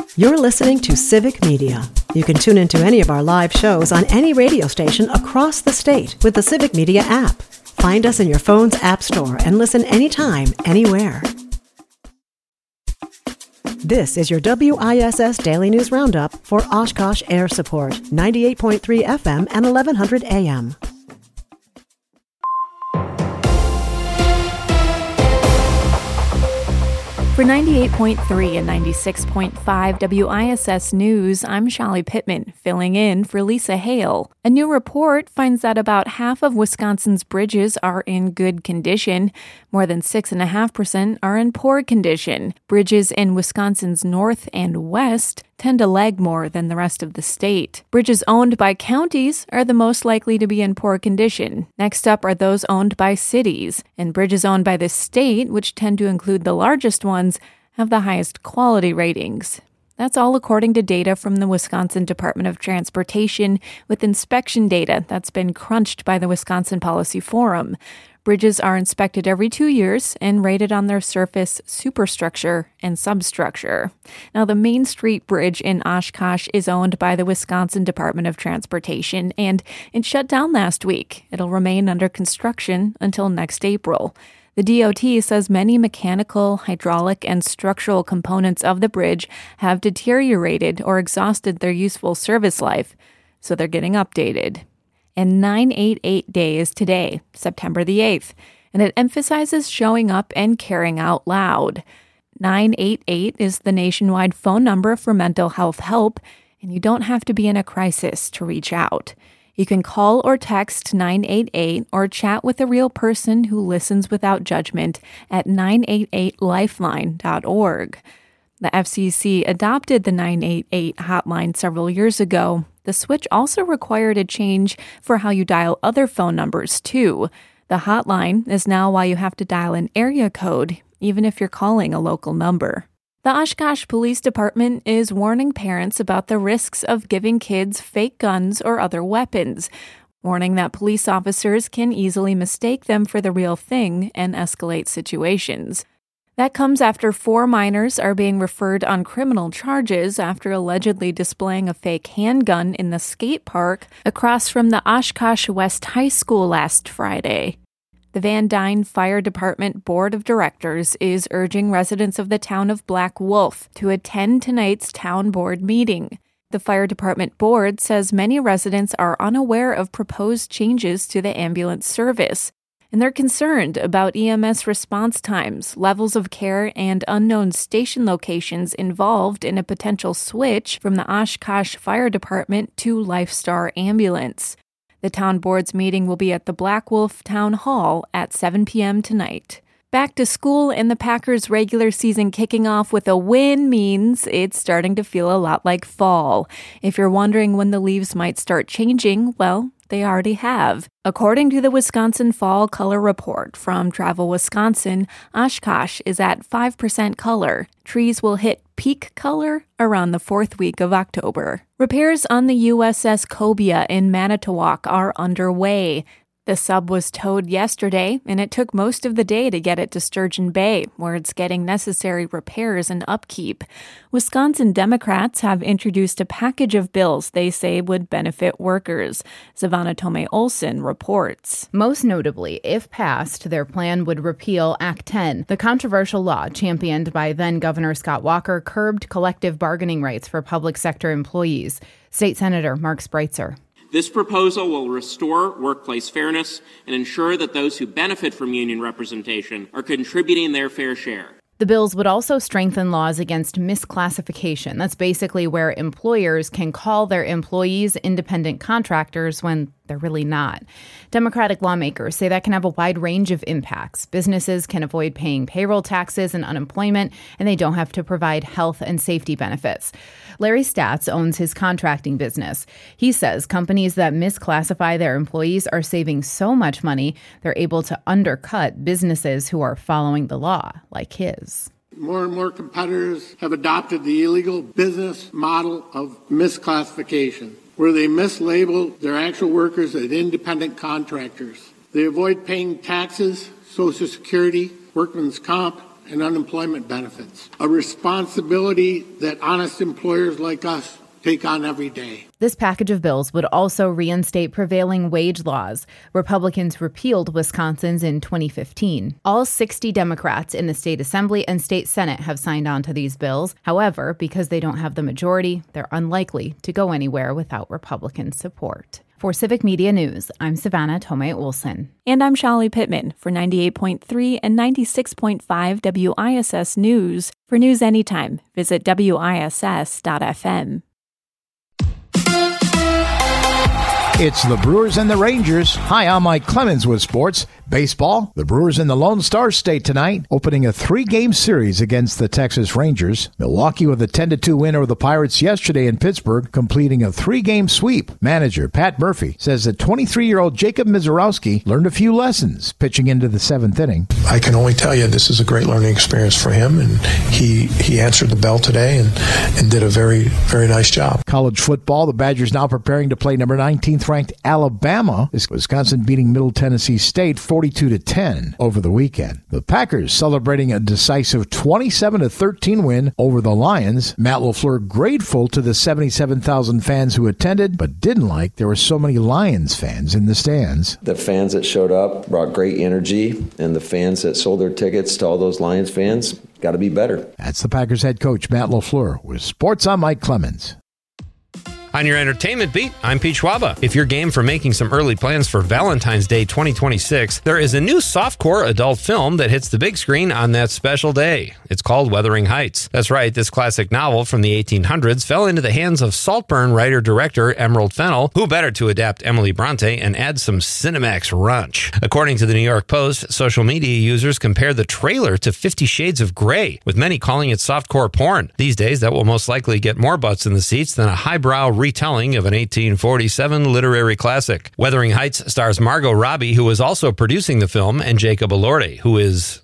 You're listening to Civic Media. You can tune into any of our live shows on any radio station across the state with the Civic Media app. Find us in your phone's app store and listen anytime, anywhere. This is your WISS Daily News Roundup for Oshkosh Air Support, 98.3 FM and 1100 AM. For 98.3 and 96.5 WISS News, I'm Shelly Pittman, filling in for Lisa Hale. A new report finds that about half of Wisconsin's bridges are in good condition. More than 6.5% are in poor condition. Bridges in Wisconsin's north and west tend to lag more than the rest of the state. Bridges owned by counties are the most likely to be in poor condition. Next up are those owned by cities. And bridges owned by the state, which tend to include the largest ones, have the highest quality ratings. That's all according to data from the Wisconsin Department of Transportation with inspection data that's been crunched by the Wisconsin Policy Forum. Bridges are inspected every 2 years and rated on their surface, superstructure, and substructure. Now, the Main Street Bridge in Oshkosh is owned by the Wisconsin Department of Transportation, and it shut down last week. It'll remain under construction until next April. The DOT says many mechanical, hydraulic, and structural components of the bridge have deteriorated or exhausted their useful service life, so they're getting updated. And 988 Day is today, September the 8th, and it emphasizes showing up and caring out loud. 988 is the nationwide phone number for mental health help, and you don't have to be in a crisis to reach out. You can call or text 988 or chat with a real person who listens without judgment at 988lifeline.org. The FCC adopted the 988 hotline several years ago. The switch also required a change for how you dial other phone numbers, too. The hotline is now why you have to dial an area code, even if you're calling a local number. The Oshkosh Police Department is warning parents about the risks of giving kids fake guns or other weapons, warning that police officers can easily mistake them for the real thing and escalate situations. That comes after 4 minors are being referred on criminal charges after allegedly displaying a fake handgun in the skate park across from the Oshkosh West High School last Friday. The Van Dyne Fire Department Board of Directors is urging residents of the town of Black Wolf to attend tonight's town board meeting. The fire department board says many residents are unaware of proposed changes to the ambulance service, and they're concerned about EMS response times, levels of care, and unknown station locations involved in a potential switch from the Oshkosh Fire Department to LifeStar Ambulance. The town board's meeting will be at the Black Wolf Town Hall at 7 p.m. tonight. Back to school and the Packers' regular season kicking off with a win means it's starting to feel a lot like fall. If you're wondering when the leaves might start changing, well, they already have. According to the Wisconsin Fall Color Report from Travel Wisconsin, Oshkosh is at 5% color. Trees will hit peak color around the 4th week of October. Repairs on the USS Cobia in Manitowoc are underway. The sub was towed yesterday, and it took most of the day to get it to Sturgeon Bay, where it's getting necessary repairs and upkeep. Wisconsin Democrats have introduced a package of bills they say would benefit workers. Savannah Tomei-Olson reports. Most notably, if passed, their plan would repeal Act 10. The controversial law, championed by then-Governor Scott Walker, curbed collective bargaining rights for public sector employees. State Senator Mark Spreitzer. This proposal will restore workplace fairness and ensure that those who benefit from union representation are contributing their fair share. The bills would also strengthen laws against misclassification. That's basically where employers can call their employees independent contractors when they're really not. Democratic lawmakers say that can have a wide range of impacts. Businesses can avoid paying payroll taxes and unemployment, and they don't have to provide health and safety benefits. Larry Statz owns his contracting business. He says companies that misclassify their employees are saving so much money, they're able to undercut businesses who are following the law, like his. More and more competitors have adopted the illegal business model of misclassification, where they mislabel their actual workers as independent contractors. They avoid paying taxes, Social Security, workman's comp, and unemployment benefits, a responsibility that honest employers like us take on every day. This package of bills would also reinstate prevailing wage laws. Republicans repealed Wisconsin's in 2015. All 60 Democrats in the state assembly and state senate have signed on to these bills. However, because they don't have the majority, they're unlikely to go anywhere without Republican support. For Civic Media News, I'm Savannah Tomei-Olson. And I'm Shallie Pittman for 98.3 and 96.5 WISS News. For news anytime, visit WISS.FM. It's the Brewers and the Rangers. Hi, I'm Mike Clemens with sports. Baseball, the Brewers in the Lone Star State tonight, opening a 3-game series against the Texas Rangers. Milwaukee with a 10-2 win over the Pirates yesterday in Pittsburgh, completing a 3-game sweep. Manager Pat Murphy says that 23-year-old Jacob Misiorowski learned a few lessons pitching into the 7th inning. I can only tell you this is a great learning experience for him, and he answered the bell today and did a very, very nice job. College football, the Badgers now preparing to play number 19th ranked Alabama. Wisconsin beating Middle Tennessee State 42-10 over the weekend. The Packers celebrating a decisive 27-13 win over the Lions. Matt LaFleur grateful to the 77,000 fans who attended, but didn't like there were so many Lions fans in the stands. The fans that showed up brought great energy, and the fans that sold their tickets to all those Lions fans got to be better. That's the Packers head coach Matt LaFleur. With sports, I'm Mike Clemens. On your entertainment beat, I'm Pete Schwaba. If you're game for making some early plans for Valentine's Day 2026, there is a new softcore adult film that hits the big screen on that special day. It's called Wuthering Heights. That's right, this classic novel from the 1800s fell into the hands of Saltburn writer-director Emerald Fennell, who better to adapt Emily Bronte and add some Cinemax runch. According to the New York Post, social media users compare the trailer to 50 Shades of Grey, with many calling it softcore porn. These days, that will most likely get more butts in the seats than a highbrow retelling of an 1847 literary classic. Wuthering Heights stars Margot Robbie, who is also producing the film, and Jacob Elordi, who is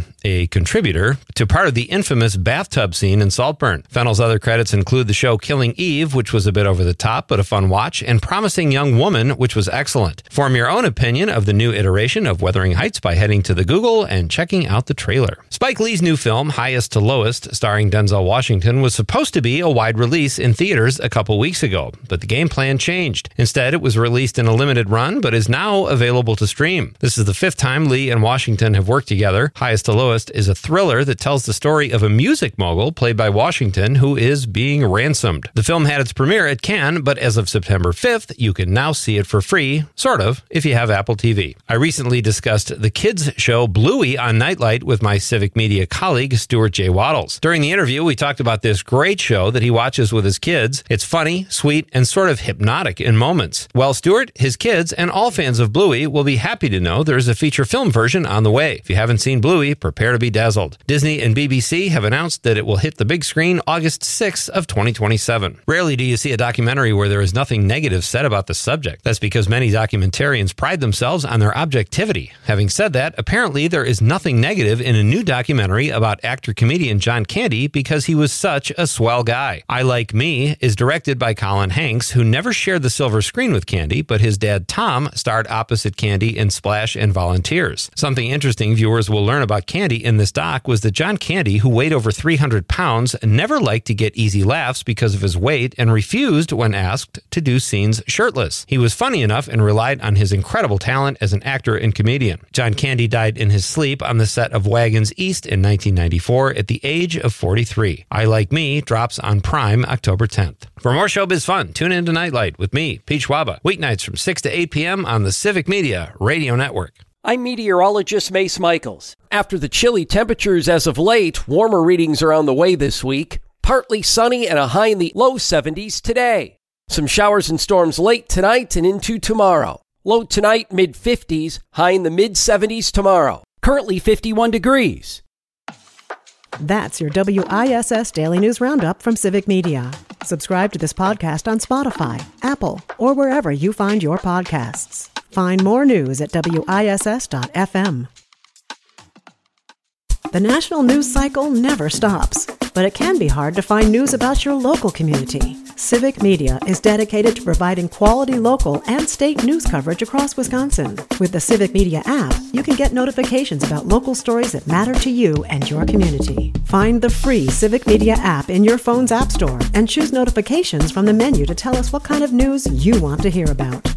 a contributor to part of the infamous bathtub scene in Saltburn. Fennell's other credits include the show Killing Eve, which was a bit over the top but a fun watch, and Promising Young Woman, which was excellent. Form your own opinion of the new iteration of Wuthering Heights by heading to the Google and checking out the trailer. Spike Lee's new film, Highest to Lowest, starring Denzel Washington, was supposed to be a wide release in theaters a couple weeks ago, but the game plan changed. Instead, it was released in a limited run, but is now available to stream. This is the 5th time Lee and Washington have worked together. Highest to Lowest is a thriller that tells the story of a music mogul played by Washington who is being ransomed. The film had its premiere at Cannes, but as of September 5th, you can now see it for free, sort of, if you have Apple TV. I recently discussed the kids show Bluey on Nightlight with my Civic Media colleague, Stuart J. Waddles. During the interview, we talked about this great show that he watches with his kids. It's funny, sweet, and sort of hypnotic in moments. Well, Stuart, his kids, and all fans of Bluey will be happy to know there's a feature film version on the way. If you haven't seen Bluey, prepare to be dazzled. Disney and BBC have announced that it will hit the big screen August 6th of 2027. Rarely do you see a documentary where there is nothing negative said about the subject. That's because many documentarians pride themselves on their objectivity. Having said that, apparently there is nothing negative in a new documentary about actor-comedian John Candy because he was such a swell guy. I Like Me is directed by Colin Hanks, who never shared the silver screen with Candy, but his dad Tom starred opposite Candy in Splash and Volunteers. Something interesting viewers will learn about Candy in this doc was that John Candy, who weighed over 300 pounds, never liked to get easy laughs because of his weight and refused when asked to do scenes shirtless. He was funny enough and relied on his incredible talent as an actor and comedian. John Candy died in his sleep on the set of Wagons East in 1994 at the age of 43. I Like Me drops on Prime October 10th. For more showbiz fun, tune in to Nightlight with me, Pete Schwaba, weeknights from 6 to 8 p.m. on the Civic Media Radio Network. I'm meteorologist Mace Michaels. After the chilly temperatures as of late, warmer readings are on the way this week. Partly sunny and a high in the low 70s today. Some showers and storms late tonight and into tomorrow. Low tonight, mid-50s, high in the mid-70s tomorrow. Currently 51 degrees. That's your WISS Daily News Roundup from Civic Media. Subscribe to this podcast on Spotify, Apple, or wherever you find your podcasts. Find more news at WISS.FM. The national news cycle never stops, but it can be hard to find news about your local community. Civic Media is dedicated to providing quality local and state news coverage across Wisconsin. With the Civic Media app, you can get notifications about local stories that matter to you and your community. Find the free Civic Media app in your phone's app store and choose notifications from the menu to tell us what kind of news you want to hear about.